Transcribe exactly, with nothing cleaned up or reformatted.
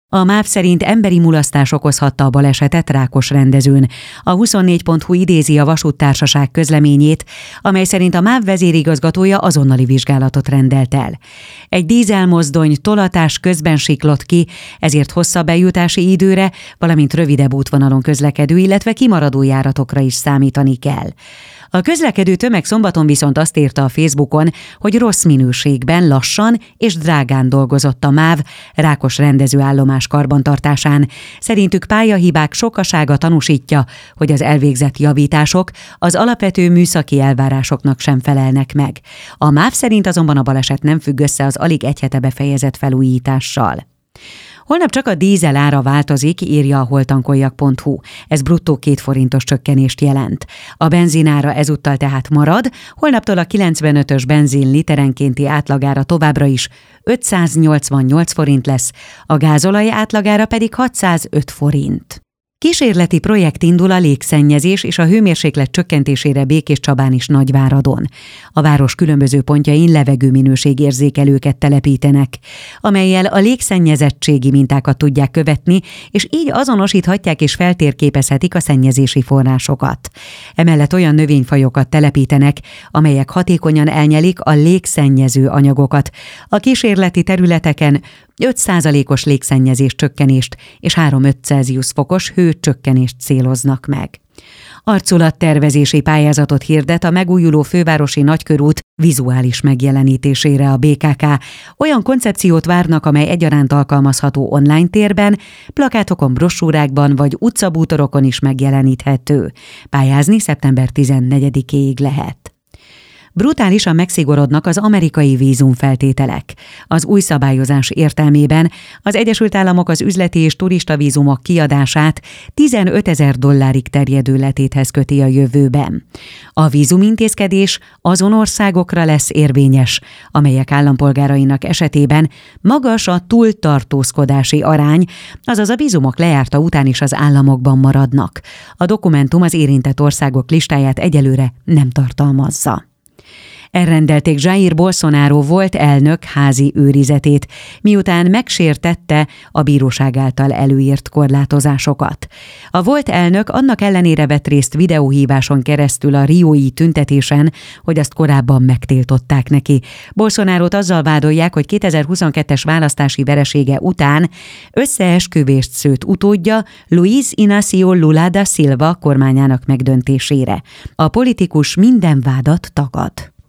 A MÁV szerint emberi mulasztás okozhatta a balesetet Rákosrendezőn. A huszonnégy pont hu idézi a vasúttársaság közleményét, amely szerint a MÁV vezérigazgatója azonnali vizsgálatot rendelt el. Egy dízelmozdony tolatás közben siklott ki, ezért hosszabb eljutási időre, valamint rövidebb útvonalon közlekedő, illetve kimaradó járatokra is számítani kell. A közlekedő tömeg szombaton viszont azt írta a Facebookon, hogy rossz minőségben, lassan és drágán dolgozott a MÁV Rákosrendező állomás karbantartásán. Szerintük pályahibák sokasága tanúsítja, hogy az elvégzett javítások az alapvető műszaki elvárásoknak sem felelnek meg. A MÁV szerint azonban a baleset nem függ össze az alig egy hete befejezett felújítással. Holnap csak a dízel ára változik, írja a holtankoljak pont hu. Ez bruttó két forintos csökkenést jelent. A benzinára ezúttal tehát marad, holnaptól a kilencvenötös benzin literenkénti átlagára továbbra is ötszáznyolcvannyolc forint lesz, a gázolaj átlagára pedig hatszázöt forint. Kísérleti projekt indul a légszennyezés és a hőmérséklet csökkentésére Békéscsabán is Nagyváradon. A város különböző pontjain levegőminőségérzékelőket telepítenek, amellyel a légszennyezettségi mintákat tudják követni, és így azonosíthatják és feltérképezhetik a szennyezési forrásokat. Emellett olyan növényfajokat telepítenek, amelyek hatékonyan elnyelik a légszennyező anyagokat. A kísérleti területeken öt százalékos légszennyezés csökkenést és három-öt Celsius fokos hőcsökkenést céloznak meg. Arculattervezési pályázatot hirdet a megújuló fővárosi nagykörút vizuális megjelenítésére a bé ká ká. Olyan koncepciót várnak, amely egyaránt alkalmazható online térben, plakátokon, brossúrákban vagy utcabútorokon is megjeleníthető. Pályázni szeptember tizennegyedikéig lehet. Brutálisan megszigorodnak az amerikai vízumfeltételek. Az új szabályozás értelmében az Egyesült Államok az üzleti és turista vízumok kiadását tizenötezer dollárig terjedő letéthez köti a jövőben. A vízumintézkedés azon országokra lesz érvényes, amelyek állampolgárainak esetében magas a túltartózkodási arány, azaz a vízumok lejárta után is az államokban maradnak. A dokumentum az érintett országok listáját egyelőre nem tartalmazza. Elrendelték Jair Bolsonaro volt elnök házi őrizetét, miután megsértette a bíróság által előírt korlátozásokat. A volt elnök annak ellenére vett részt videóhíváson keresztül a riói tüntetésen, hogy azt korábban megtiltották neki. Bolsonarót azzal vádolják, hogy kétezer-huszonkettes választási veresége után összeesküvést szőtt utódja Luiz Inácio Lula da Silva kormányának megdöntésére. A politikus minden vádat tagad.